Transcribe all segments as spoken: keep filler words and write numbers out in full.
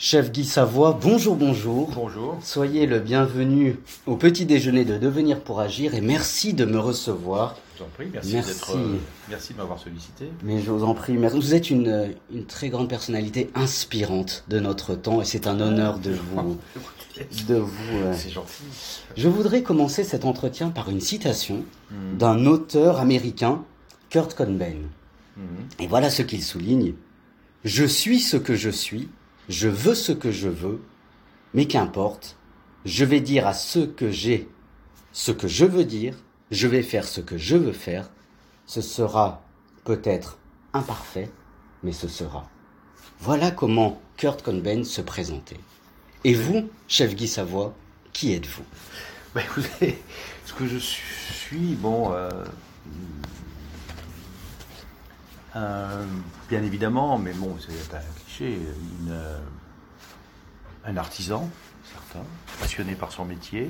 Chef Guy Savoie, bonjour, bonjour. Bonjour. Soyez le bienvenu au petit déjeuner de Devenir pour Agir et merci de me recevoir. Je vous en prie, merci, Merci. d'être, euh, merci de m'avoir sollicité. Mais je vous en prie, merci. Vous êtes une, une très grande personnalité inspirante de notre temps et c'est un honneur de vous... de vous euh, C'est gentil. Je voudrais commencer cet entretien par une citation Mhm. d'un auteur américain, Kurt Cobain. Mhm. Et voilà ce qu'il souligne. « Je suis ce que je suis, je veux ce que je veux, mais qu'importe, je vais dire à ceux que j'ai ce que je veux dire, je vais faire ce que je veux faire, ce sera peut-être imparfait, mais ce sera. » Voilà comment Kurt Cobain se présentait. Et vous, chef Guy Savoie, qui êtes-vous ? Bah, écoutez, ce que je suis, bon, euh, un- bien évidemment, mais bon, c'est un cliché, une, euh, un artisan, certain, passionné par son métier,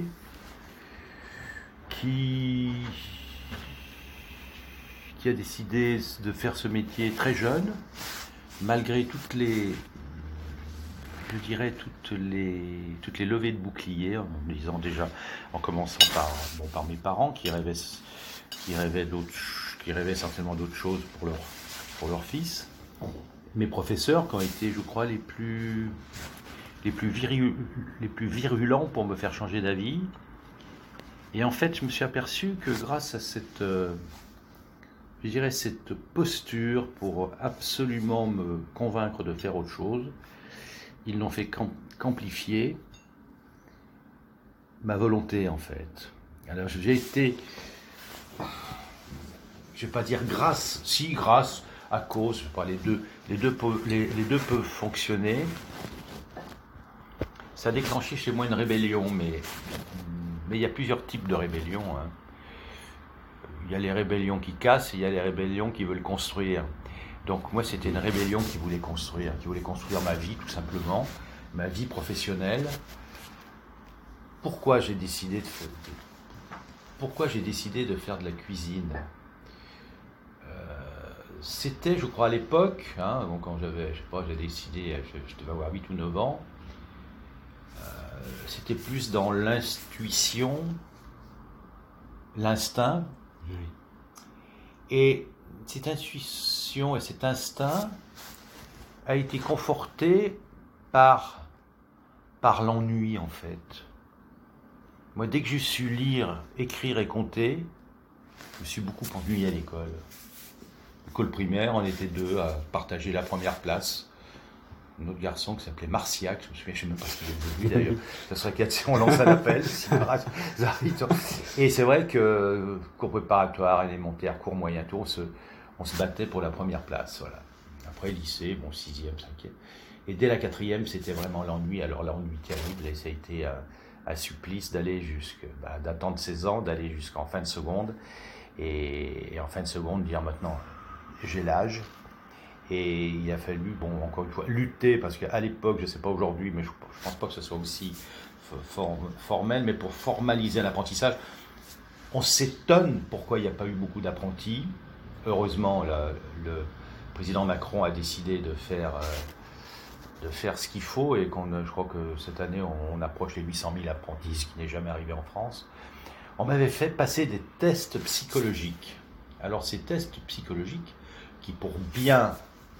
qui, qui a décidé de faire ce métier très jeune, malgré toutes les, je dirais toutes les, toutes les levées de boucliers, en disant déjà, en commençant par, bon, par mes parents qui rêvaient, qui rêvaient d'autres, qui rêvaient certainement d'autres choses pour leur, pour leur fils. Mes professeurs qui ont été, je crois, les plus, les plus viru- les plus virulents pour me faire changer d'avis. Et en fait, je me suis aperçu que grâce à cette, euh, je dirais, cette posture pour absolument me convaincre de faire autre chose, ils n'ont fait qu'am- qu'amplifier ma volonté, en fait. Alors, j'ai été, je ne vais pas dire grâce, si grâce, à cause, je sais pas, les deux, les deux, peuvent- les, les deux peuvent fonctionner. Ça a déclenché chez moi une rébellion, mais, mais il y a plusieurs types de rébellions, hein. Il y a les rébellions qui cassent et il y a les rébellions qui veulent construire. Donc moi, c'était une rébellion qui voulait construire, qui voulait construire ma vie, tout simplement, ma vie professionnelle. Pourquoi j'ai décidé de, fa- de- pourquoi j'ai décidé de faire de la cuisine? Euh, C'était, je crois, à l'époque, hein, bon, quand j'avais, je sais pas, j'ai décidé, je, je devais avoir huit ou neuf ans, euh, c'était plus dans l'intuition, l'instinct. Et cette intuition et cet instinct a été conforté par, par l'ennui, en fait. Moi, dès que j'ai su lire, écrire et compter, je me suis beaucoup ennuyé à l'école. L'école primaire, on était deux à partager la première place. Un autre garçon qui s'appelait Marciac, je me souviens, je ne sais même pas ce qu'il est devenu d'ailleurs. Ça serait qu'à si on lance un appel. si par hasard, ça arrive. Et c'est vrai que cours préparatoire, élémentaire, cours moyen tour, on se, on se battait pour la première place. Voilà. Après lycée, bon, sixième, cinquième. Et dès la quatrième, c'était vraiment l'ennui. Alors l'ennui terrible, et ça a été un, un supplice d'aller jusque, bah, d'attendre seize ans, d'aller jusqu'en fin de seconde. Et, et en fin de seconde, dire maintenant, j'ai l'âge. Et il a fallu, bon, encore une fois, lutter, parce qu'à l'époque, je ne sais pas aujourd'hui, mais je ne pense pas que ce soit aussi for- formel, mais pour formaliser l'apprentissage, on s'étonne pourquoi il n'y a pas eu beaucoup d'apprentis. Heureusement, la- le président Macron a décidé de faire, euh, de faire ce qu'il faut, et qu'on, je crois que cette année, on, on approche les huit cent mille apprentis, ce qui n'est jamais arrivé en France. On m'avait fait passer des tests psychologiques. Alors, ces tests psychologiques, qui pour bien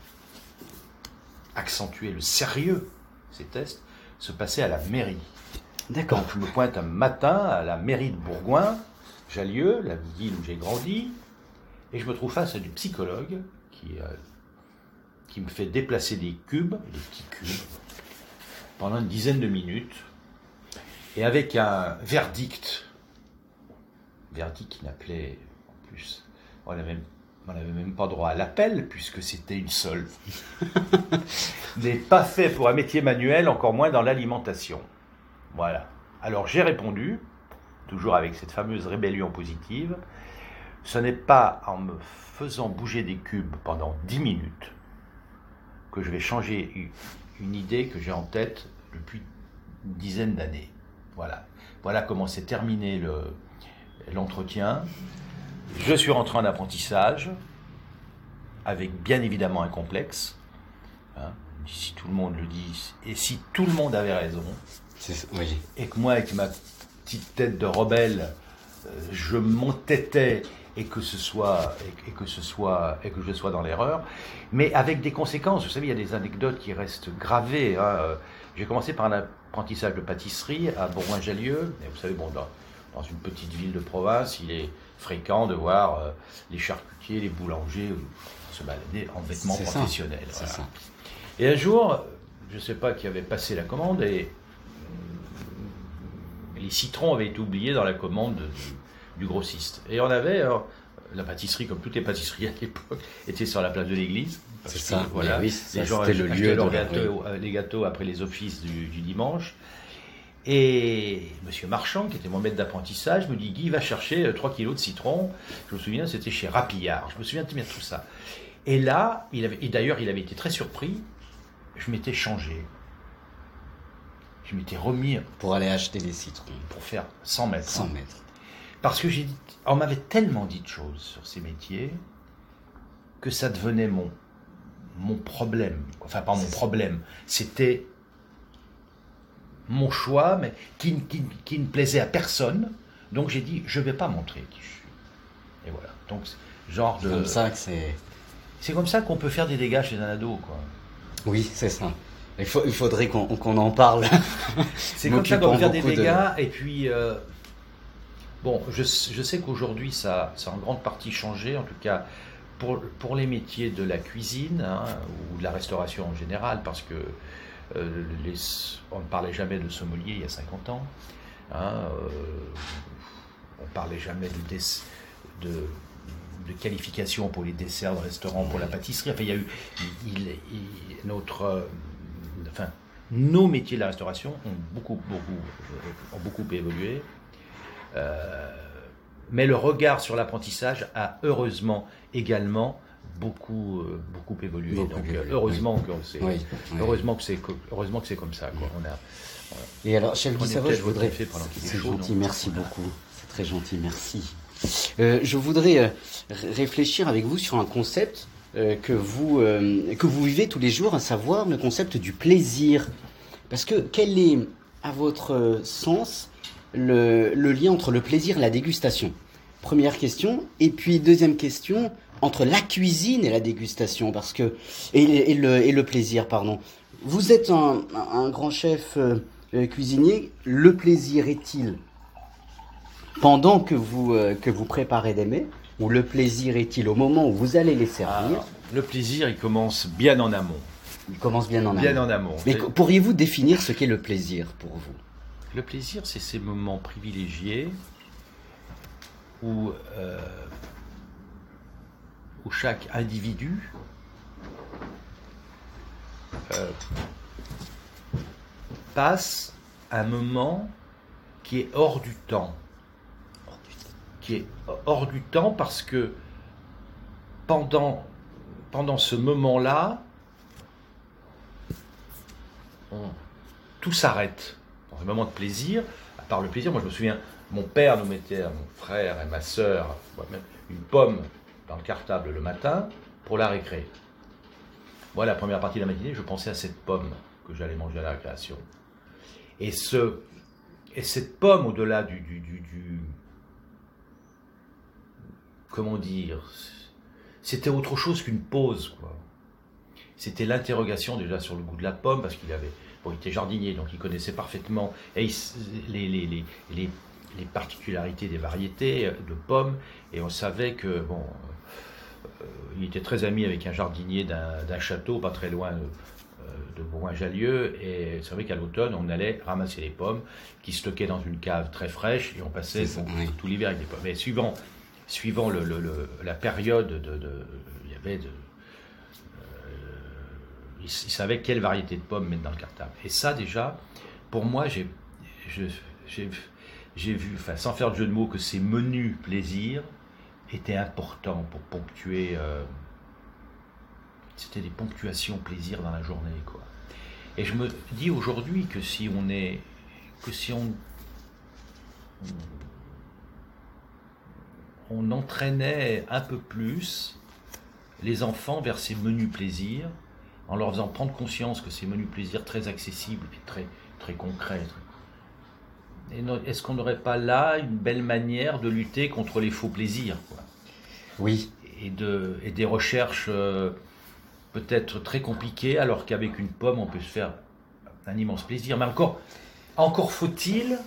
accentuer le sérieux de ces tests, se passaient à la mairie. D'accord. Donc je me pointe un matin à la mairie de Bourgoin, Jallieu, la ville où j'ai grandi, et je me trouve face à du psychologue qui, euh, qui me fait déplacer des cubes, des petits cubes, pendant une dizaine de minutes, et avec un verdict, verdict qui n'appelait, en plus, on n'avait même, on n'avait même pas droit à l'appel, puisque c'était une solve. N'est pas fait pour un métier manuel, encore moins dans l'alimentation. Voilà. Alors j'ai répondu, toujours avec cette fameuse rébellion positive, ce n'est pas en me faisant bouger des cubes pendant dix minutes que je vais changer une idée que j'ai en tête depuis une dizaine d'années. Voilà. Voilà comment s'est terminé le, l'entretien. Je suis rentré en apprentissage, avec bien évidemment un complexe, hein, si tout le monde le dit, et si tout le monde avait raison, c'est, oui. et que moi, avec ma petite tête de rebelle, euh, je m'entêtais et que ce soit et, et que ce soit et que je sois dans l'erreur, mais avec des conséquences. Vous savez, il y a des anecdotes qui restent gravées. Hein. J'ai commencé par un apprentissage de pâtisserie à Bourgoin-Jallieu. Et vous savez, bon, dans, dans une petite ville de province, il est fréquent de voir euh, les charcutiers, les boulangers euh, se balader en vêtements c'est professionnels. Ça, voilà. c'est ça. Et un jour, je ne sais pas qui avait passé la commande et euh, les citrons avaient été oubliés dans la commande du, du grossiste. Et on avait, alors, la pâtisserie, comme toutes les pâtisseries à l'époque, était sur la place de l'église. C'est ça, que, voilà, oui, ça, les gens c'était le lieu de leurs la- gâteaux, euh, les gâteaux après les offices du, du dimanche. Et Monsieur Marchand, qui était mon maître d'apprentissage, me dit: Guy, va chercher euh, trois kilos de citron. Je me souviens, c'était chez Rapillard. Je me souviens de bien de tout ça. Et là, il avait, et d'ailleurs, il avait été très surpris. Je m'étais changé. Je m'étais remis Pour aller acheter des citrons. pour faire cent mètres. cent mètres. Parce que j'ai dit, on m'avait tellement dit de choses sur ces métiers que ça devenait mon, mon problème. Enfin, pas mon problème. C'était mon choix, mais qui, qui, qui ne plaisait à personne. Donc j'ai dit, je ne vais pas montrer qui je suis. Et voilà. Donc, genre C'est de. comme ça que c'est... C'est comme ça qu'on peut faire des dégâts chez un ado, quoi. Oui, c'est ça. Il, faut, il faudrait qu'on, qu'on en parle. C'est comme ça qu'on peut faire des M'occupant beaucoup dégâts. Et puis, euh, bon, je, je sais qu'aujourd'hui, ça, ça a en grande partie changé, en tout cas pour, pour les métiers de la cuisine, hein, ou de la restauration en général, parce que euh, les, on ne parlait jamais de sommelier il y a cinquante ans. Hein, euh, on ne parlait jamais de, des, de, de qualification pour les desserts de restaurant, pour la pâtisserie. Enfin, il y a eu il, il, il- notre, euh, enfin, nos métiers de la restauration ont beaucoup, beaucoup, euh, ont beaucoup évolué. Euh, mais le regard sur l'apprentissage a heureusement également beaucoup, euh, beaucoup évolué. Beaucoup Donc, évolué, heureusement que c'est, Oui, oui. heureusement que c'est, co- heureusement que c'est comme ça, quoi. On a, Et alors, chef Prenez Guy Savoie, peut-être je voudrais... votre café pendant qu'il est C'est chaud, gentil, non merci Voilà. beaucoup. C'est très gentil, merci. Euh, je voudrais euh, r- réfléchir avec vous sur un concept euh, que, vous, euh, que vous vivez tous les jours, à savoir le concept du plaisir. Parce que quel est, à votre euh, sens, le, le lien entre le plaisir et la dégustation? Première question. Et puis, deuxième question, entre la cuisine et la dégustation, parce que et, et le, et le plaisir, pardon. Vous êtes un, un grand chef euh, euh, cuisinier. Le plaisir est-il pendant que vous, euh, que vous préparez des mets, ou le plaisir est-il au moment où vous allez les servir? Ah, le plaisir, il commence bien en amont. Il commence bien en amont. Bien en amont. Mais C'est- co- pourriez-vous définir ce qu'est le plaisir pour vous? Le plaisir, c'est ces moments privilégiés où, euh, où chaque individu euh, passe un moment qui est hors du temps. Qui est hors du temps parce que pendant, pendant ce moment-là, on- tout s'arrête. Dans un moment de plaisir, à part le plaisir, moi je me souviens, mon père nous mettait à mon frère et ma sœur moi-même, une pomme dans le cartable le matin pour la récré. Moi, la première partie de la matinée, je pensais à cette pomme que j'allais manger à la récréation. Et, ce, et cette pomme, au-delà du, du, du, du- comment dire, c'était autre chose qu'une pause, quoi. C'était l'interrogation déjà sur le goût de la pomme, parce qu'il avait, bon, il était jardinier, donc il connaissait parfaitement et il s- les, les, les, les, les particularités des variétés de pommes, et on savait que, bon, euh, il était très ami avec un jardinier d'un d'un château pas très loin de, de Bourgoin-Jallieu, et c'est vrai qu'à l'automne, on allait ramasser les pommes qui stockaient dans une cave très fraîche, et on passait C'est ça, bon, oui. tout l'hiver avec des pommes. Mais suivant, suivant le, le- le- la période, de, de- il y avait de, il, il savait quelle variété de pommes mettre dans le cartable. Et ça, déjà, pour moi, j'ai je- j'ai j'ai vu, enfin, sans faire de jeu de mots, que ces menus plaisirs étaient importants pour ponctuer. euh, C'était des ponctuations plaisir dans la journée, quoi. Et je me dis aujourd'hui que si on est, que si on, on entraînait un peu plus les enfants vers ces menus plaisirs, en leur faisant prendre conscience que ces menus plaisirs très accessibles, et très, très concrets, très... est-ce qu'on n'aurait pas là une belle manière de lutter contre les faux plaisirs, quoi? Oui. Et, de, et des recherches euh, peut-être très compliquées, alors qu'avec une pomme, on peut se faire un immense plaisir. Mais encore, encore faut-il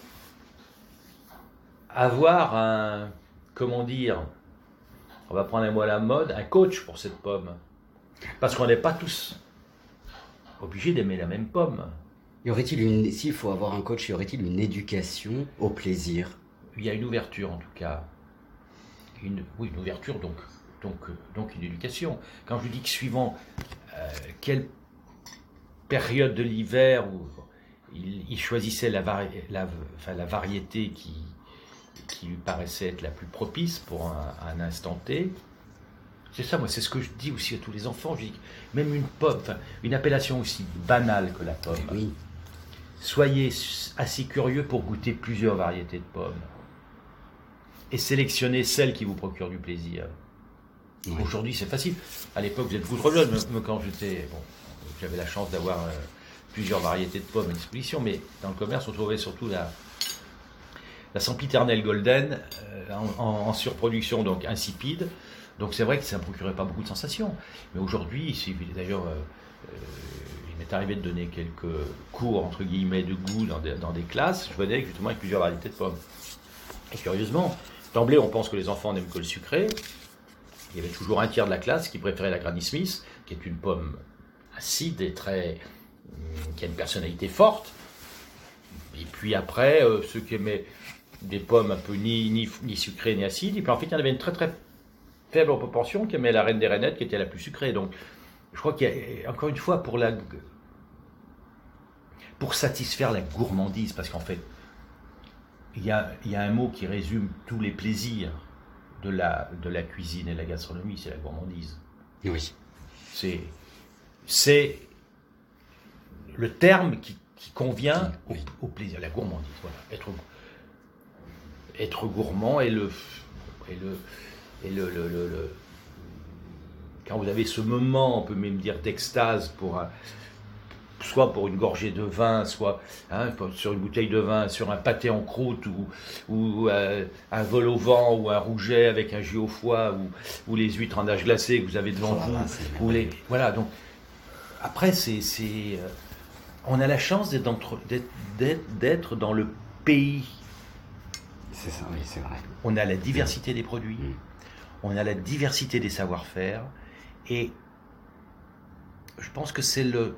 avoir un, comment dire, on va prendre un mot à la mode, un coach pour cette pomme. Parce qu'on n'est pas tous obligés d'aimer la même pomme. Y aurait-il une, s'il faut avoir un coach, y aurait-il une éducation au plaisir? Il y a une ouverture en tout cas. Une, oui, une ouverture donc, donc, donc une éducation. Quand je dis que suivant euh, quelle période de l'hiver où il, il choisissait la, vari, la, enfin, la variété qui, qui lui paraissait être la plus propice pour un, un instant T, c'est ça, moi, c'est ce que je dis aussi à tous les enfants. Je dis que même une pomme, enfin, une appellation aussi banale que la pomme, oui. Soyez assez curieux pour goûter plusieurs variétés de pommes et sélectionner celles qui vous procurent du plaisir. Oui. Aujourd'hui, c'est facile. À l'époque, vous êtes beaucoup trop jeune, mais quand j'étais, bon, j'avais la chance d'avoir euh, plusieurs variétés de pommes à disposition, mais dans le commerce, on trouvait surtout la, la sempiternelle golden euh, en, en, en surproduction, donc insipide. Donc c'est vrai que ça ne procurait pas beaucoup de sensations. Mais aujourd'hui, d'ailleurs, euh, euh, il m'est arrivé de donner quelques cours, entre guillemets, de goût dans des, dans des classes. Je venais justement avec plusieurs variétés de pommes. Et curieusement, d'emblée, on pense que les enfants n'aiment que le sucré. Il y avait toujours un tiers de la classe qui préférait la Granny Smith, qui est une pomme acide et très, qui a une personnalité forte. Et puis après, euh, ceux qui aimaient des pommes un peu ni, ni, ni sucrées ni acides. Et puis en fait, il y en avait une très très faible proportion qui aimait la reine des rainettes, qui était la plus sucrée. Donc, je crois qu'il y a, encore une fois, pour la, pour satisfaire la gourmandise, parce qu'en fait, il y a, il y a un mot qui résume tous les plaisirs de la, de la cuisine et de la gastronomie, c'est la gourmandise. Oui. C'est, c'est le terme qui, qui convient oui. au, au plaisir, la gourmandise. Voilà. Être, être gourmand et le, et le Et le, le, le, le, quand vous avez ce moment, on peut même dire d'extase, pour un, soit pour une gorgée de vin, soit hein, sur une bouteille de vin, sur un pâté en croûte, ou, ou euh, un vol au vent, ou un rouget avec un jus au foie, ou, ou les huîtres en nage glacé que vous avez devant vous. Oh, ou les, voilà, donc après, c'est, c'est, euh, on a la chance d'être, d'être, d'être, d'être dans le pays. C'est ça, oui, c'est vrai. On a la diversité des produits. Mmh. On a la diversité des savoir-faire et je pense que c'est le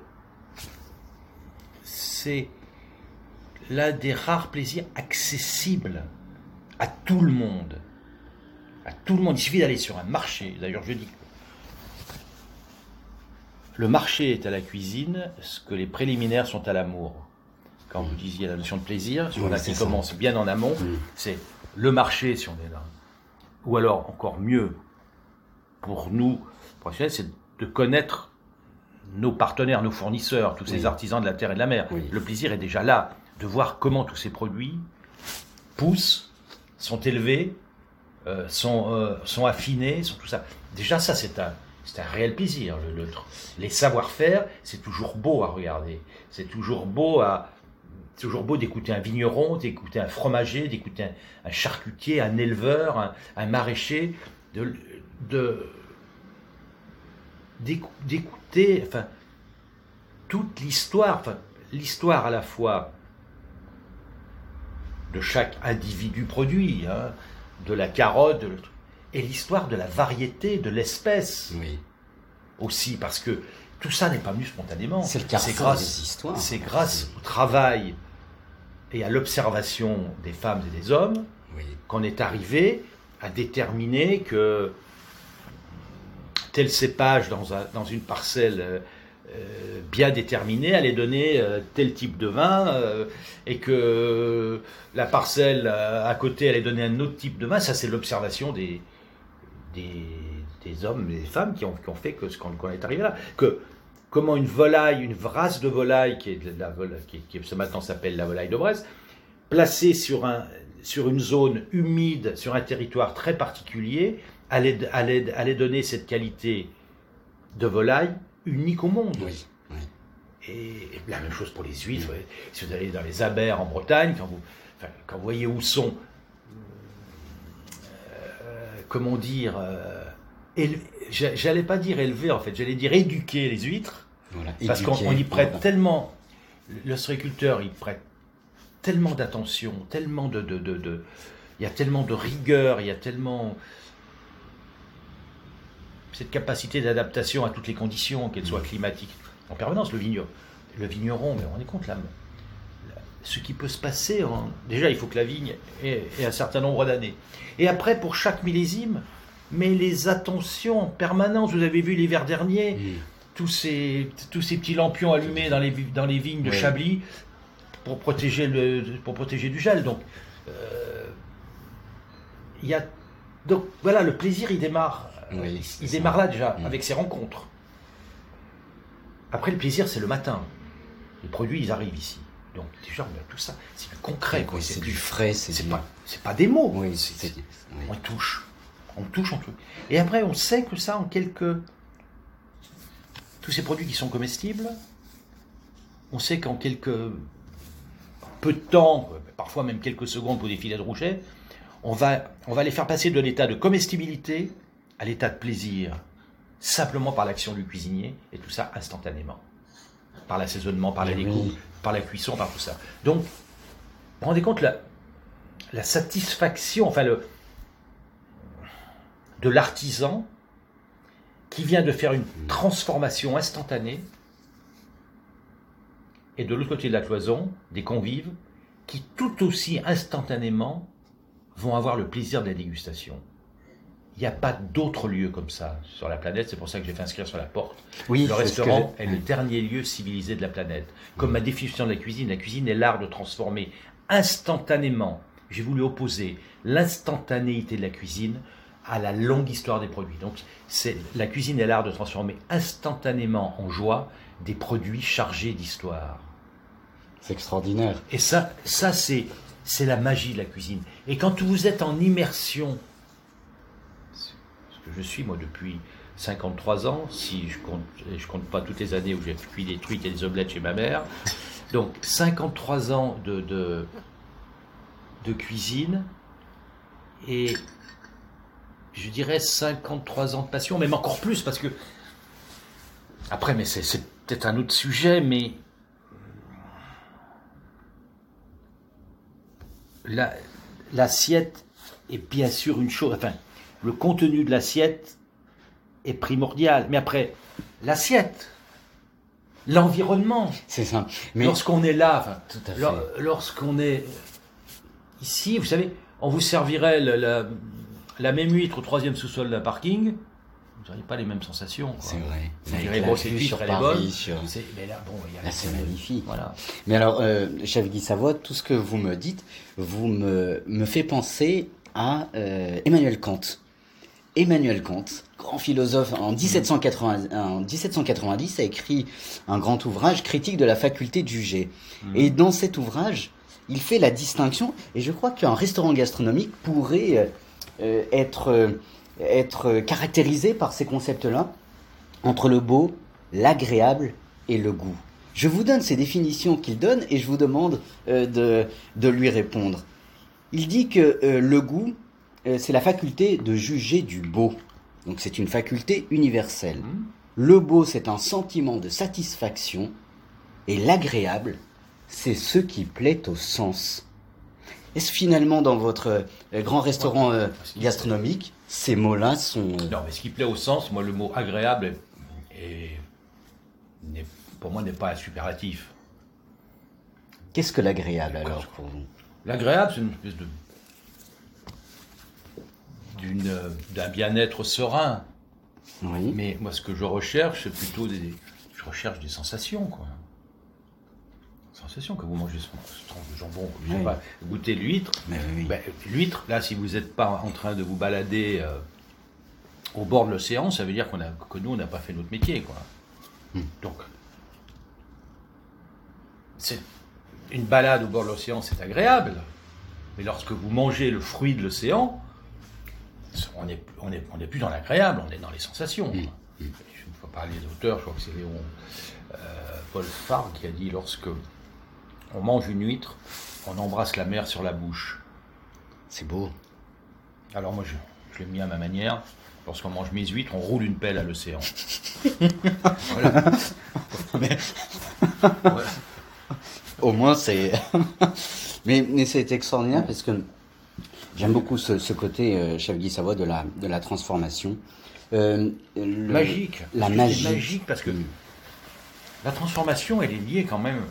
c'est l'un des rares plaisirs accessibles à tout le monde. À tout le monde. Il suffit d'aller sur un marché. D'ailleurs, je dis que le marché est à la cuisine ce que les préliminaires sont à l'amour. Quand vous disiez la notion de plaisir, sur oui, la qui commence bien en amont, mmh. c'est le marché si on est là. Ou alors, encore mieux, pour nous, professionnels, c'est de connaître nos partenaires, nos fournisseurs, tous oui. ces artisans de la terre et de la mer. Oui. Le plaisir est déjà là, de voir comment tous ces produits poussent, sont élevés, euh, sont, euh, sont affinés, sont tout ça. Déjà, ça, c'est un, c'est un réel plaisir. Le, le, les savoir-faire, c'est toujours beau à regarder. C'est toujours beau à... C'est toujours beau d'écouter un vigneron, d'écouter un fromager, d'écouter un, un charcutier, un éleveur, un, un maraîcher, de, de, d'écouter enfin, toute l'histoire, enfin, l'histoire à la fois de chaque individu produit, hein, de la carotte, de, et l'histoire de la variété, de l'espèce oui. aussi, parce que tout ça n'est pas venu spontanément. C'est le carrefour c'est grâce, des histoires. C'est grâce au travail et à l'observation des femmes et des hommes oui. qu'on est arrivé à déterminer que tel cépage dans, un, dans une parcelle euh, bien déterminée allait donner euh, tel type de vin euh, et que la parcelle euh, à côté allait donner un autre type de vin. Ça, c'est l'observation des, des, des hommes et des femmes qui ont, qui ont fait que, qu'on, qu'on est arrivé là. Que, comment une volaille, une race de volaille, qui, est de la volaille, qui, qui ce matin s'appelle la volaille de Bresse, placée sur, un, sur une zone humide, sur un territoire très particulier, allait, allait, allait donner cette qualité de volaille unique au monde. Oui, oui. Et la même chose pour les huîtres. Oui. Si vous allez dans les Abers en Bretagne, quand vous, enfin, quand vous voyez où sont, euh, comment dire, euh, éle- j'allais pas dire élever en fait, j'allais dire éduquer les huîtres, voilà, parce éduquer, qu'on on y prête voilà. tellement, l'ostréiculteur il prête tellement d'attention, tellement de, de, de, de, il y a tellement de rigueur, il y a tellement cette capacité d'adaptation à toutes les conditions, qu'elles soient climatiques. En permanence, le vigneron, le vigneron, mais on est compte là, ce qui peut se passer, en, déjà il faut que la vigne ait, ait un certain nombre d'années. Et après, pour chaque millésime, mais les attentions en permanence, vous avez vu l'hiver dernier, mmh. tous, ces, tous ces petits lampions allumés dans les, dans les vignes de oui. Chablis pour protéger, le, pour protéger du gel. Donc, euh, il y a, donc voilà, le plaisir il démarre, oui, il démarre là déjà, mmh. avec ces rencontres. Après, le plaisir, c'est le matin. Les produits, ils arrivent ici. Donc, déjà, on a tout ça. C'est du concret. Oui, c'est, c'est du frais. C'est, c'est, du... pas, c'est pas des mots. Oui, c'est, c'est, oui. On touche. On touche, on touche. Et après, on sait que ça, en quelques... Tous ces produits qui sont comestibles, on sait qu'en quelques... peu de temps, parfois même quelques secondes pour des filets de rouget, on va, on va les faire passer de l'état de comestibilité à l'état de plaisir. Simplement par l'action du cuisinier, et tout ça instantanément. Par l'assaisonnement, par la découpe, oui. par la cuisson, par tout ça. Donc, vous vous rendez compte, la, la satisfaction, enfin, le, de l'artisan qui vient de faire une transformation instantanée, et de l'autre côté de la cloison, des convives, qui tout aussi instantanément vont avoir le plaisir de la dégustation. Il n'y a pas d'autre lieu comme ça sur la planète, c'est pour ça que j'ai fait inscrire sur la porte. Oui, le restaurant est le dernier lieu civilisé de la planète. Comme ma définition de la cuisine, la cuisine est l'art de transformer instantanément, j'ai voulu opposer l'instantanéité de la cuisine à la longue histoire des produits. Donc c'est, la cuisine est l'art de transformer instantanément en joie des produits chargés d'histoire. C'est extraordinaire. Et ça, ça c'est, c'est la magie de la cuisine. Et quand vous êtes en immersion, que je suis moi depuis cinquante-trois ans, si je compte, je compte pas toutes les années où j'ai cuit des truites et des omelettes chez ma mère, donc cinquante-trois ans de, de, de cuisine et je dirais cinquante-trois ans de passion, même encore plus parce que après, mais c'est, c'est peut-être un autre sujet, mais la, l'assiette est bien sûr une chose, enfin le contenu de l'assiette est primordial. Mais après, l'assiette, l'environnement. C'est ça. Mais... Lorsqu'on est là, enfin, tout à fait. Lorsqu'on est ici, vous savez, on vous servirait la, la, la même huître au troisième sous-sol d'un parking, vous n'auriez pas les mêmes sensations. Quoi. C'est vrai. Vous direz, bon, cette huître, elle est bonne. Sur... C'est, mais là, bon, il y a là, c'est magnifique. Voilà. Mais alors, euh, chef Guy Savoie, tout ce que vous me dites, vous me, me fait penser à euh, Emmanuel Kant. Emmanuel Kant, grand philosophe, en dix-sept cent quatre-vingts, en dix-sept cent quatre-vingt-dix, a écrit un grand ouvrage, Critique de la faculté de juger. Mmh. Et dans cet ouvrage, il fait la distinction, et je crois qu'un restaurant gastronomique pourrait euh, être, euh, être caractérisé par ces concepts-là, entre le beau, l'agréable et le goût. Je vous donne ces définitions qu'il donne, et je vous demande euh, de, de lui répondre. Il dit que euh, le goût, c'est la faculté de juger du beau. Donc c'est une faculté universelle. Mmh. Le beau, c'est un sentiment de satisfaction. Et l'agréable, c'est ce qui plaît au sens. Est-ce finalement, dans votre euh, grand restaurant euh, gastronomique, ces mots-là sont... Euh... Non, mais ce qui plaît au sens, moi, le mot agréable, est, est, n'est, pour moi, n'est pas un superlatif. Qu'est-ce que l'agréable, alors, pour vous ? L'agréable, c'est une espèce de... D'une, d'un bien-être serein. Oui. Mais moi, ce que je recherche, c'est plutôt des... Je recherche des sensations, quoi. Sensations, que vous mangez ce tranche de jambon, que vous oui. pas goûter l'huître. Mais oui. Ben, l'huître, là, si vous n'êtes pas en train de vous balader euh, au bord de l'océan, ça veut dire qu'on a, que nous, on n'a pas fait notre métier, quoi. Hmm. Donc, c'est une balade au bord de l'océan, c'est agréable. Mais lorsque vous mangez le fruit de l'océan, on n'est on est, on est plus dans l'agréable, on est dans les sensations. Mmh. Je ne peux pas parler d'auteur, je crois que c'est Léon euh, Paul Fargue qui a dit lorsque on mange une huître, on embrasse la mer sur la bouche. C'est beau. Alors moi, je, je l'ai mis à ma manière. Lorsqu'on mange mes huîtres, on roule une pelle à l'océan. Voilà. Mais... ouais. Au moins, c'est... mais, mais c'est extraordinaire parce que j'aime beaucoup ce, ce côté, euh, chef Guy Savoie, de la, de la transformation. Euh, le, magique. La parce magie. C'est magique parce que la transformation, elle est liée quand même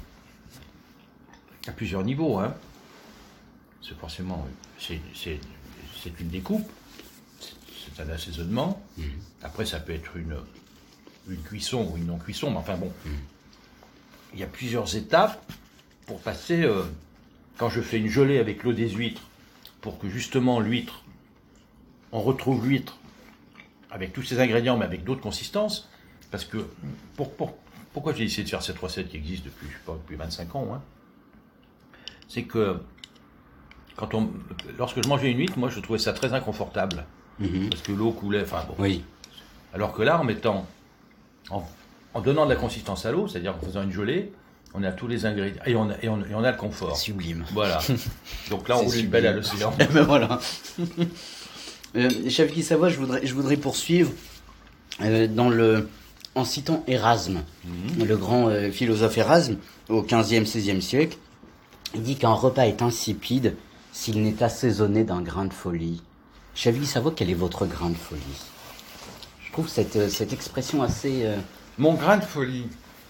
à plusieurs niveaux. Hein. C'est forcément... C'est, c'est, c'est une découpe. C'est un assaisonnement. Mmh. Après, ça peut être une, une cuisson ou une non-cuisson, mais enfin bon. Mmh. Il y a plusieurs étapes pour passer... Euh, quand je fais une gelée avec l'eau des huîtres, pour que justement l'huître, on retrouve l'huître avec tous ces ingrédients, mais avec d'autres consistances, parce que... Pour, pour, pourquoi j'ai essayé de faire cette recette qui existe depuis, je sais pas, depuis vingt-cinq ans, hein, c'est que quand on, lorsque je mangeais une huître, moi je trouvais ça très inconfortable. Mmh. Parce que l'eau coulait, enfin bon. Oui. Alors que là, en mettant, en, en donnant de la consistance à l'eau, c'est-à-dire en faisant une gelée, on a tous les ingrédients et on a, et on, et on a le confort. Sublime. Voilà. Donc là, on roule une pelle à l'océan. Ben voilà. euh, chef Guy Savoie, je voudrais, je voudrais poursuivre euh, dans le, en citant Érasme, mmh. le grand euh, philosophe Érasme, au quinzième, seizième siècle. Il dit qu'un repas est insipide s'il n'est assaisonné d'un grain de folie. Chef Guy Savoie, quel est votre grain de folie? Je trouve cette, cette expression assez... Euh... Mon grain de folie.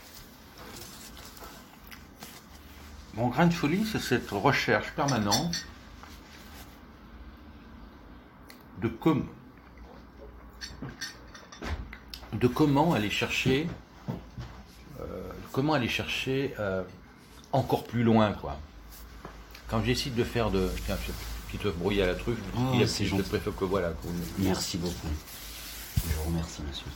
Mon grain de folie, c'est cette recherche permanente de, com... de comment aller chercher, euh, comment aller chercher euh, encore plus loin, quoi. Quand j'essaie de faire de... Tiens, petite œuf brouillée à la truffe, oh, il c'est je préfère que voilà. Que vous... Merci beaucoup. Je vous remercie, monsieur.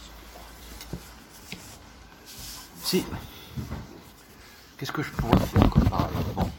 Si. Qu'est-ce que je pourrais faire comme par exemple bon.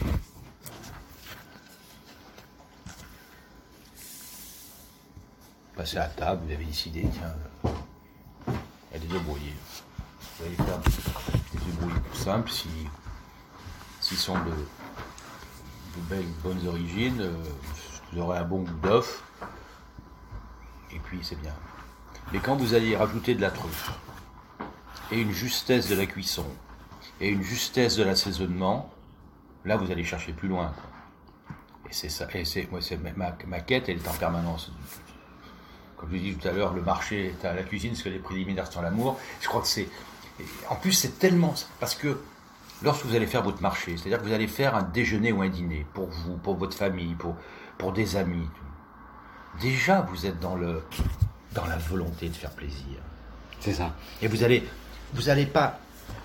Passez à table, vous avez décidé, tiens, il y a des œufs brouillés. Vous allez faire des œufs brouillés tout simples, si, s'ils sont de, de belles, bonnes origines, euh, vous aurez un bon goût d'œuf, et puis c'est bien. Mais quand vous allez rajouter de la truffe, et une justesse de la cuisson, et une justesse de l'assaisonnement, là vous allez chercher plus loin. Quoi. Et c'est ça, et c'est, moi, c'est ma, ma quête, elle est en permanence. Comme je l'ai dit tout à l'heure, le marché est à la cuisine, parce que les préliminaires sont l'amour. Je crois que c'est... En plus, c'est tellement... Parce que lorsque vous allez faire votre marché, c'est-à-dire que vous allez faire un déjeuner ou un dîner, pour vous, pour votre famille, pour, pour des amis, déjà vous êtes dans, le, dans la volonté de faire plaisir. C'est ça. Et vous allez... Vous n'allez pas...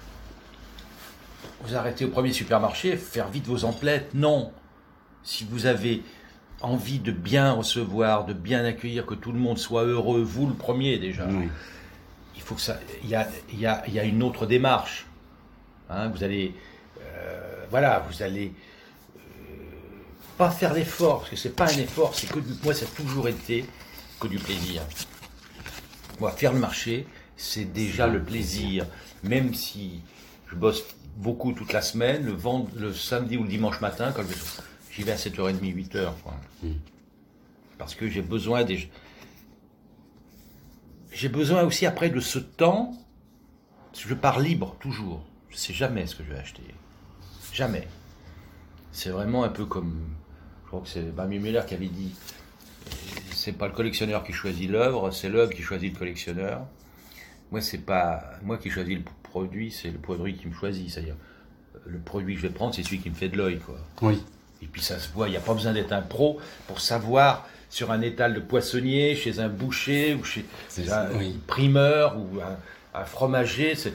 Vous arrêtez au premier supermarché, faire vite vos emplettes, non. Si vous avez envie de bien recevoir, de bien accueillir, que tout le monde soit heureux, vous le premier déjà, oui. il faut que ça, il y a, il y a, il y a une autre démarche. Hein, vous allez, euh, voilà, vous allez euh, pas faire l'effort, parce que c'est pas un effort, c'est que du, moi ça a toujours été que du plaisir. Moi, faire le marché, c'est déjà le plaisir, même si je bosse beaucoup toute la semaine, le, vend, le samedi ou le dimanche matin, quand je, j'y vais à sept heures trente, huit heures. Quoi. Mmh. Parce que j'ai besoin des... J'ai besoin aussi après de ce temps, je pars libre, toujours. Je ne sais jamais ce que je vais acheter. Jamais. C'est vraiment un peu comme... Je crois que c'est Bamy Müller qui avait dit, c'est pas le collectionneur qui choisit l'œuvre, c'est l'œuvre qui choisit le collectionneur. Moi, c'est pas moi qui choisis le produit, c'est le produit qui me choisit. C'est-à-dire, le produit que je vais prendre, c'est celui qui me fait de l'œil, quoi. Oui. Et puis ça se voit, il n'y a pas besoin d'être un pro pour savoir sur un étal de poissonnier, chez un boucher, ou chez c'est un oui. primeur, ou un, un fromager. C'est...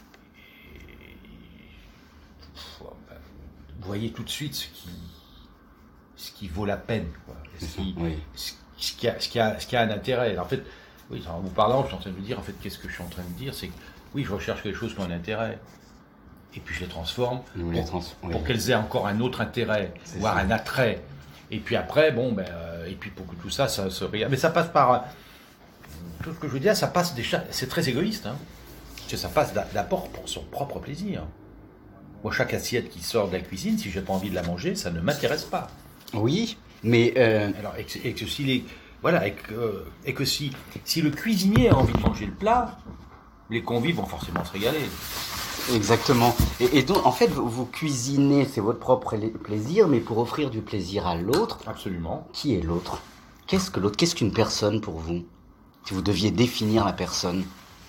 Vous voyez tout de suite ce qui, ce qui vaut la peine, quoi. Ce, qui, oui. ce, ce, qui a, ce, qui a, ce qui a un intérêt. Alors, en fait, oui, en vous parlant, je suis en train de vous dire, en fait, qu'est-ce que je suis en train de dire, c'est que oui, je recherche quelque chose qui a un intérêt. Et puis je les transforme pour, les trans- oui. pour qu'elles aient encore un autre intérêt, c'est voire ça. Un attrait. Et puis après, bon, ben, euh, et puis pour que tout ça, ça se regarde. Mais ça passe par, tout ce que je veux dire, ça passe déjà, c'est très égoïste, hein, parce que ça passe d'abord pour son propre plaisir. Moi, chaque assiette qui sort de la cuisine, si j'ai pas envie de la manger, ça ne m'intéresse pas. Oui, mais... Euh... Alors, et que, et que si les... Voilà, et que, euh, et que si, si le cuisinier a envie de manger le plat, les convives vont forcément se régaler. Exactement. Et, et donc, en fait, vous, vous cuisinez, c'est votre propre plaisir, mais pour offrir du plaisir à l'autre. Absolument. Qui est l'autre ? Qu'est-ce que l'autre ? Qu'est-ce qu'une personne pour vous ? Si vous deviez définir la personne.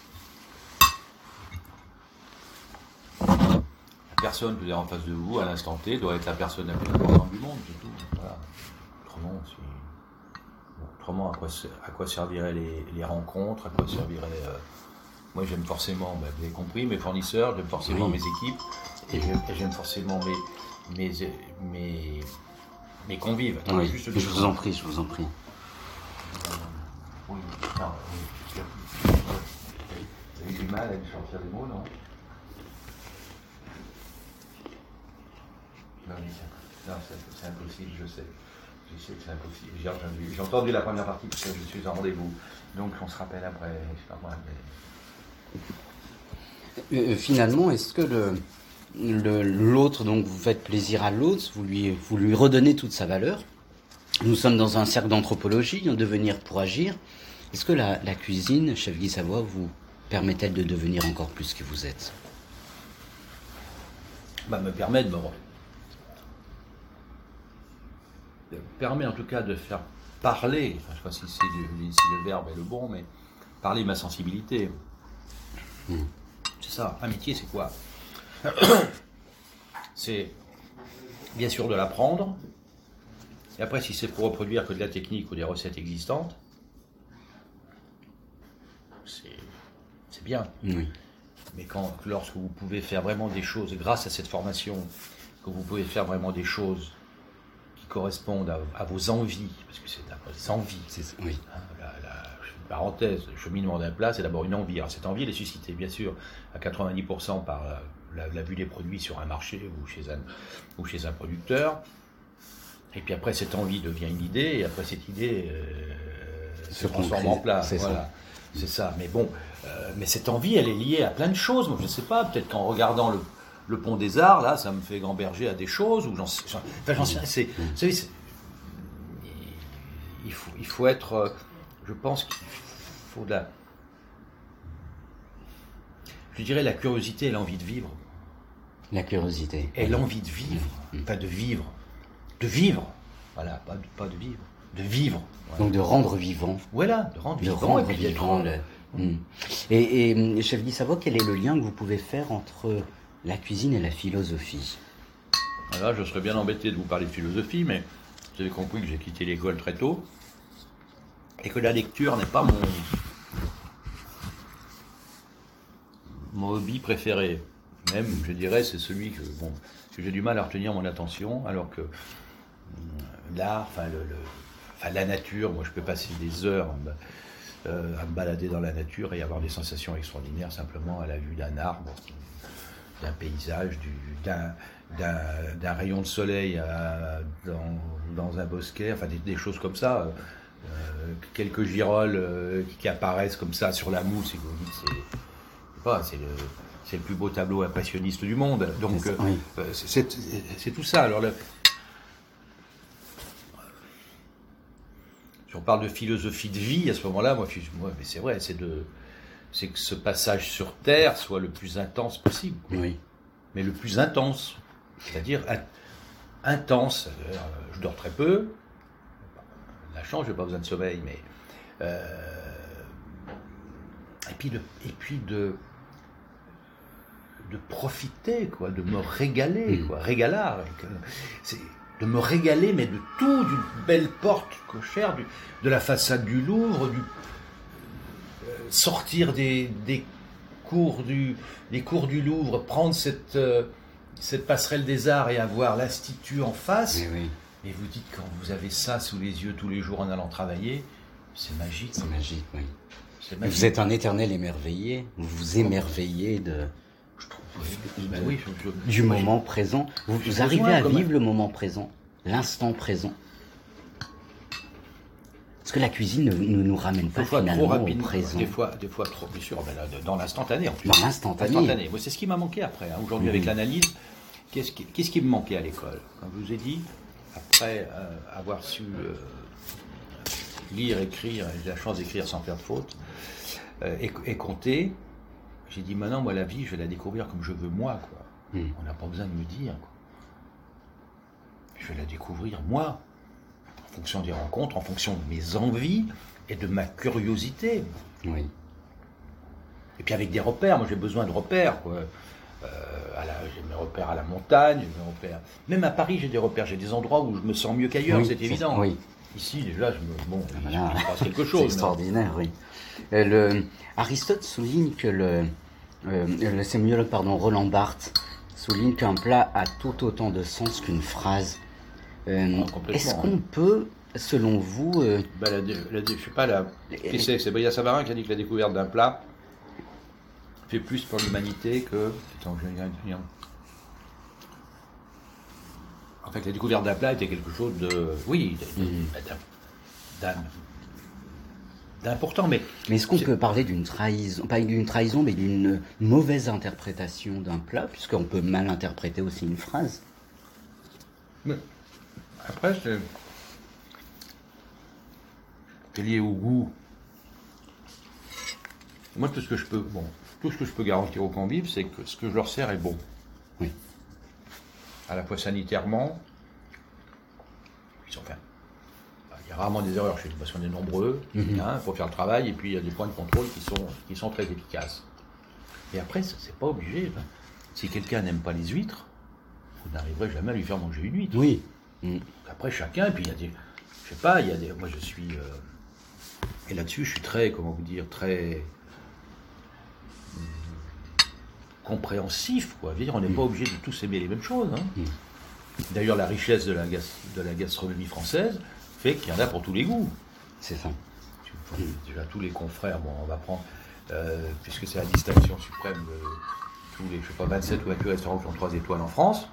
La personne que vous avez en face de vous, à l'instant T, doit être la personne la plus importante du monde, c'est tout. Voilà. Autrement, c'est... Autrement, à quoi, à quoi serviraient les, les rencontres, à quoi serviraient... Euh, moi, j'aime forcément, bah, vous avez compris, mes fournisseurs, j'aime forcément oui. mes équipes, et j'aime, et j'aime forcément mes, mes, mes, mes convives. Attends, oui. juste je vous en prie, je vous en prie. Euh, oui, non, oui. Vous avez du mal à sortir des mots, non ? Non, non c'est, c'est impossible, je sais. Je sais que c'est impossible. J'ai entendu, j'ai entendu la première partie parce que je suis en rendez-vous. Donc on se rappelle après. Je sais pas moi, mais... euh, finalement, est-ce que le, le, l'autre, donc vous faites plaisir à l'autre, vous lui, vous lui redonnez toute sa valeur ? Nous sommes dans un cercle d'anthropologie, en devenir pour agir. Est-ce que la, la cuisine, chef Guy Savoie, vous permet-elle de devenir encore plus que vous êtes ? Bah, me permet de me... permet en tout cas de faire parler, enfin, je ne sais pas si, c'est du, si le verbe est le bon, mais parler ma sensibilité. Mmh. C'est ça, un métier c'est quoi ? C'est bien sûr de l'apprendre, et après si c'est pour reproduire que de la technique ou des recettes existantes, c'est, c'est bien. Mmh. Mais quand, lorsque vous pouvez faire vraiment des choses, grâce à cette formation, que vous pouvez faire vraiment des choses correspondent à, à vos envies, parce que c'est des envies. C'est, oui. Hein, la, la, parenthèse, le cheminement d'un plat, c'est d'abord une envie. Alors cette envie, elle est suscitée, bien sûr, à quatre-vingt-dix pour cent par la, la, la vue des produits sur un marché ou chez un, ou chez un producteur. Et puis après, cette envie devient une idée, et après cette idée euh, se transforme en plat. C'est voilà. ça. C'est ça. Mais bon, euh, mais cette envie, elle est liée à plein de choses. Moi, je ne sais pas, peut-être qu'en regardant le Le Pont des Arts, là, ça me fait gamberger à des choses, ou j'en sais, j'en, enfin, j'en sais, c'est, vous savez, c'est, il faut, il faut être, je pense qu'il faut de la, je dirais la curiosité et l'envie de vivre. La curiosité. Et l'envie de vivre, mmh. pas de vivre, de vivre, voilà, pas de, pas de vivre, de vivre. Voilà. Donc de rendre vivant. Voilà, de rendre de vivant. Rendre et puis vivant le... mmh. Et, et chef Guy Savoie, quel est le lien que vous pouvez faire entre la cuisine et la philosophie ? Là, je serais bien embêté de vous parler de philosophie, mais vous avez compris que j'ai quitté l'école très tôt et que la lecture n'est pas mon, mon hobby préféré. Même, je dirais, c'est celui que, bon, que j'ai du mal à retenir mon attention, alors que l'art, enfin, le, le, enfin la nature, moi je peux passer des heures euh, à me balader dans la nature et avoir des sensations extraordinaires simplement à la vue d'un arbre, d'un paysage, du, d'un, d'un, d'un rayon de soleil à, dans, dans un bosquet, enfin des, des choses comme ça, euh, quelques girolles euh, qui, qui apparaissent comme ça sur la mousse, et vous dites, c'est, c'est, pas, c'est, le, c'est le plus beau tableau impressionniste du monde. Donc euh, oui. c'est, c'est, c'est tout ça. Alors, le, si on parle de philosophie de vie, à ce moment-là, moi, moi mais c'est vrai, c'est de... c'est que ce passage sur Terre soit le plus intense possible. Oui. Mais le plus intense. C'est-à-dire in- intense. Euh, je dors très peu. La chance, je n'ai pas besoin de sommeil, mais... Euh, et puis, de, et puis de, de profiter, quoi, de me régaler, mmh. quoi, régalard. C'est, de me régaler, mais de tout, d'une belle porte cochère, du, de la façade du Louvre, du... sortir des, des, cours du, des cours du Louvre, prendre cette, euh, cette passerelle des arts et avoir l'Institut en face, oui, oui. et vous dites quand vous avez ça sous les yeux tous les jours en allant travailler, c'est magique. C'est magique, oui. C'est magique. Vous êtes un éternel émerveillé, vous vous émerveillez de, je trouve, oui, ben oui, je, je, du je, moment je, présent. Vous, vous arrivez à vivre un... le moment présent, l'instant présent. Est-ce Parce que la cuisine ne, ne nous ramène pas des fois finalement trop rapide, au présent. Des fois, des fois trop, bien sûr, ben là, dans l'instantané en plus. Dans l'instantané. L'instantané. Moi, c'est ce qui m'a manqué après. Hein. Aujourd'hui, Mmh. avec l'analyse, qu'est-ce qui, qu'est-ce qui me manquait à l'école? Comme je vous ai dit, après euh, avoir su euh, lire, écrire, j'ai la chance d'écrire sans faire de faute, euh, et, et compter, j'ai dit maintenant, moi, la vie, je vais la découvrir comme je veux moi, quoi. Mmh. On n'a pas besoin de me dire, quoi. Je vais la découvrir moi, en fonction des rencontres, en fonction de mes envies et de ma curiosité. Oui. Et puis avec des repères, moi j'ai besoin de repères, quoi. Euh, à la, j'ai mes repères à la montagne, j'ai mes repères. Même à Paris, j'ai des repères, j'ai des endroits où je me sens mieux qu'ailleurs, oui, c'est évident. Oui. Ici, déjà, je me, bon, voilà. il se passe quelque chose. C'est extraordinaire, mais... oui. Euh, le, Aristote souligne que le, euh, le sémiologue pardon, Roland Barthes souligne qu'un plat a tout autant de sens qu'une phrase. Euh, ah, est-ce qu'on peut, selon vous... Euh... Bah, la, la, je sais pas, la, et... c'est, c'est Bria Savarin qui a dit que la découverte d'un plat fait plus pour l'humanité que... Attends, je vais dire. En fait, la découverte d'un plat était quelque chose de... Oui, mmh. d'important, mais... Mais est-ce qu'on c'est... peut parler d'une trahison, pas d'une trahison, mais d'une mauvaise interprétation d'un plat, puisqu'on peut mal interpréter aussi une phrase? Mais... Après, c'est... c'est lié au goût. Moi, tout ce que je peux, bon, tout ce que je peux garantir aux convives, c'est que ce que je leur sers est bon. Oui. À la fois sanitairement, ils sont, enfin, il y a rarement des erreurs chez nous parce qu'on est nombreux, mm-hmm. hein, pour faire le travail, et puis il y a des points de contrôle qui sont, qui sont très efficaces. Et après, c'est pas obligé. Ben, si quelqu'un n'aime pas les huîtres, vous n'arriverez jamais à lui faire manger une huître. Oui. Mmh. Après chacun, et puis il y a des, je sais pas, il y a des, moi je suis, euh, et là-dessus je suis très, comment vous dire, très mmh, compréhensif, quoi. Je veux dire, on n'est mmh. pas obligé de tous aimer les mêmes choses. Hein. Mmh. D'ailleurs, la richesse de la, de la gastronomie française fait qu'il y en a pour tous les goûts. C'est ça. Mmh. Déjà tous les confrères, bon, on va prendre, euh, puisque c'est la distinction suprême de tous les, je sais pas, vingt-sept ou vingt-huit restaurants qui ont trois étoiles en France.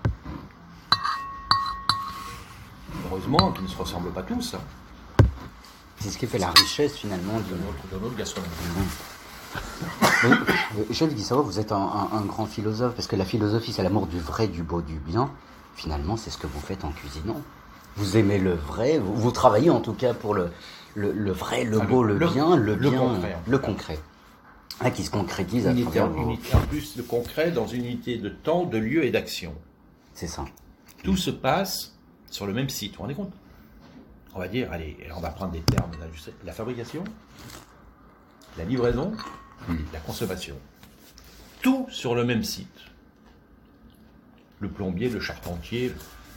Heureusement qu'ils ne se ressemblent pas tous. Hein. C'est ce qui fait la richesse finalement de notre, de notre gastronomie. Mmh. Oui, je le dis ça, vous êtes un, un, un grand philosophe, parce que la philosophie c'est l'amour du vrai, du beau, du bien. Finalement, c'est ce que vous faites en cuisinant. Vous aimez le vrai, vous, vous travaillez en tout cas pour le, le, le vrai, le ah, beau, le, le bien, le, le bien, concret, le concret. Ah, qui se concrétise à unité, travers en, vos... unité, en plus de concret dans une unité de temps, de lieu et d'action. C'est ça. Tout mmh. se passe sur le même site, vous vous rendez compte? On va dire, allez, on va prendre des termes, la fabrication, la livraison, mmh. la consommation. Tout sur le même site. Le plombier, le charpentier.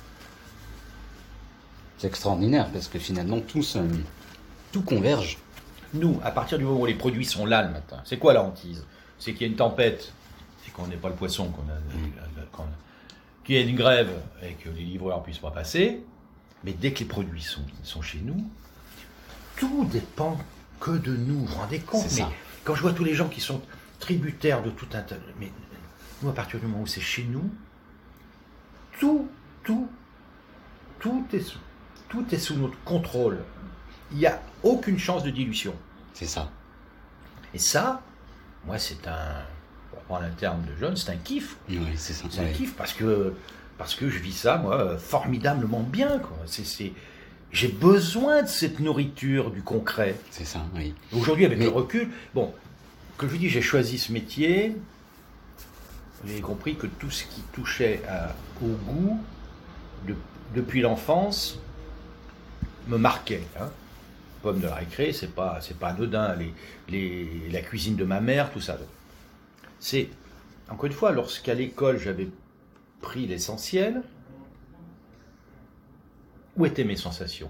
C'est extraordinaire, parce que finalement, tout, se... tout converge. Nous, à partir du moment où les produits sont là le matin, c'est quoi la hantise? C'est qu'il y a une tempête, c'est qu'on n'est pas le poisson qu'on a... Mmh. Qu'on a qu'il y ait une grève et que les livreurs ne puissent pas passer, mais dès que les produits sont, sont chez nous, tout dépend que de nous, vous vous rendez compte? Mais quand je vois tous les gens qui sont tributaires de tout un tas, mais nous, à partir du moment où c'est chez nous, tout, tout, tout est sous, tout est sous notre contrôle. Il n'y a aucune chance de dilution. C'est ça. Et ça, moi, c'est un... en termes de jeunes, c'est un kiff. Oui, c'est ça. C'est un oui. kiff parce que, parce que je vis ça, moi, formidablement bien. Quoi. C'est, c'est... J'ai besoin de cette nourriture, du concret. C'est ça, oui. Aujourd'hui, avec Mais... le recul, bon, que je vous dis, j'ai choisi ce métier, j'ai compris que tout ce qui touchait à, au goût, de, depuis l'enfance, me marquait. Hein. Pomme de la récré, c'est pas, c'est pas anodin. Les, les, la cuisine de ma mère, tout ça. C'est, encore une fois, lorsqu'à l'école j'avais pris l'essentiel, où étaient mes sensations?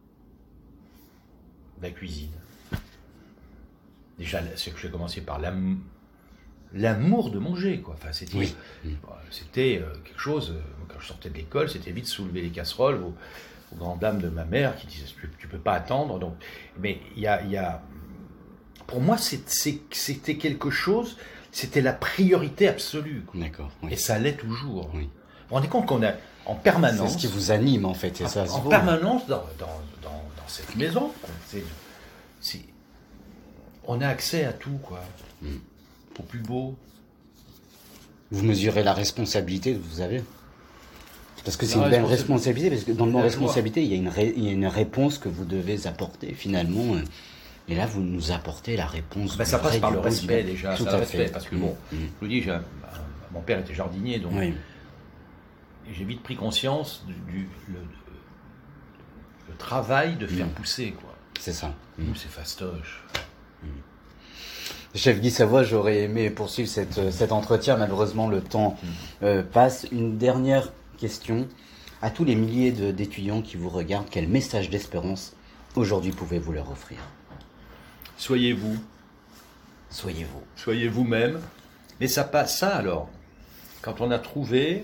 La cuisine. Déjà, c'est que j'ai commencé par l'am... l'amour de manger, quoi. Enfin, c'était, oui. c'était quelque chose, quand je sortais de l'école, c'était vite soulever les casseroles aux, aux grandes dames de ma mère qui disaient tu peux pas attendre. Donc, mais il y a, y a, pour moi, c'est, c'est, c'était quelque chose. C'était la priorité absolue. D'accord. Oui. Et ça l'est toujours. Oui. vous rendez compte qu'on est en C'est permanence... ce qui vous anime, en fait, et en, ça se en voit. permanence dans, dans, dans, dans cette maison. C'est, c'est, on a accès à tout, quoi. Mm. Au plus beau. Vous mesurez la responsabilité que vous avez. Parce que c'est la une belle responsabilité, parce que dans le mot responsabilité, il y, a une ré, il y a une réponse que vous devez apporter, finalement. Et là, vous nous apportez la réponse. Ben, ça passe par le respect, du... déjà. Tout ça à respect, fait. Parce que, mmh. bon, mmh. je vous dis, j'ai un, mon père était jardinier, donc oui. j'ai vite pris conscience du, du le, le travail de faire mmh. pousser, quoi. C'est ça. Mmh. C'est fastoche. Mmh. Chef Guy Savoie, j'aurais aimé poursuivre cette, cet entretien. Malheureusement, le temps euh, passe. Une dernière question. À tous les milliers de, d'étudiants qui vous regardent, quel message d'espérance aujourd'hui pouvez-vous leur offrir? Soyez vous. Soyez vous. Soyez vous-même. Mais ça passe, ça alors. Quand on a trouvé,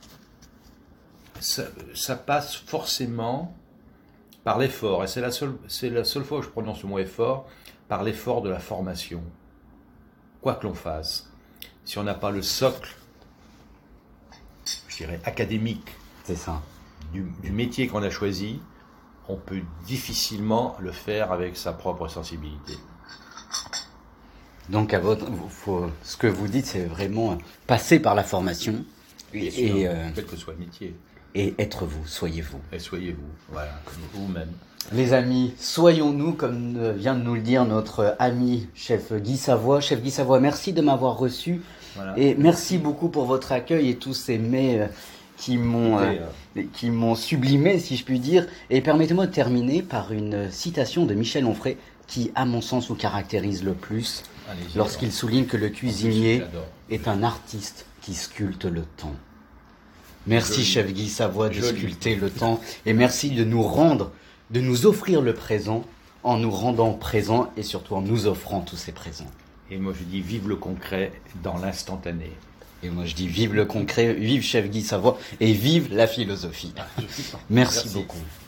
ça, ça passe forcément par l'effort. Et c'est la seule, c'est la seule fois où je prononce le mot effort, par l'effort de la formation. Quoi que l'on fasse, si on n'a pas le socle, je dirais, académique, c'est ça, du, du métier qu'on a choisi, on peut difficilement le faire avec sa propre sensibilité. Donc, à votre, faut, ce que vous dites, c'est vraiment passer par la formation. Et, sûr, et euh, quel que soit le métier. Et être vous, soyez vous. Et soyez vous, voilà, comme vous-même. Les amis, soyons-nous, comme vient de nous le dire notre ami chef Guy Savoie. Chef Guy Savoie, merci de m'avoir reçu. Voilà. Et merci beaucoup pour votre accueil et tous ces mets qui m'ont, euh, qui m'ont sublimé, si je puis dire. Et permettez-moi de terminer par une citation de Michel Onfray qui, à mon sens, vous caractérise le plus Allez-y, lorsqu'il alors. souligne que le cuisinier est un artiste qui sculpte le temps. Merci, Joli. Chef Guy Savoie, de Joli. sculpter le temps. Et merci de nous rendre, de nous offrir le présent en nous rendant présents et surtout en nous offrant tous ces présents. Et moi, je dis vive le concret dans l'instantané. Et moi, je dis vive le concret, vive Chef Guy Savoie et vive la philosophie. Merci, Merci. beaucoup.